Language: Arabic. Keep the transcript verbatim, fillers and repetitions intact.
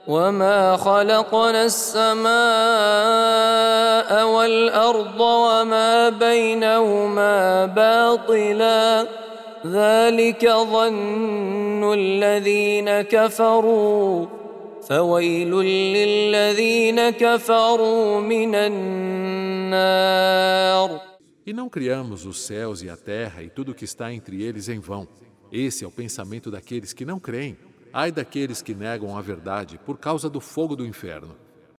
وما خلقنا السماء والأرض وما بينهما باطلا ذلك ظن الذين كفروا فويل للذين كفروا من النار. E não criamos os céus e a terra e tudo o que está entre eles em vão. Esse é o pensamento daqueles que não creem. Ai daqueles que negam a verdade por causa do fogo do inferno.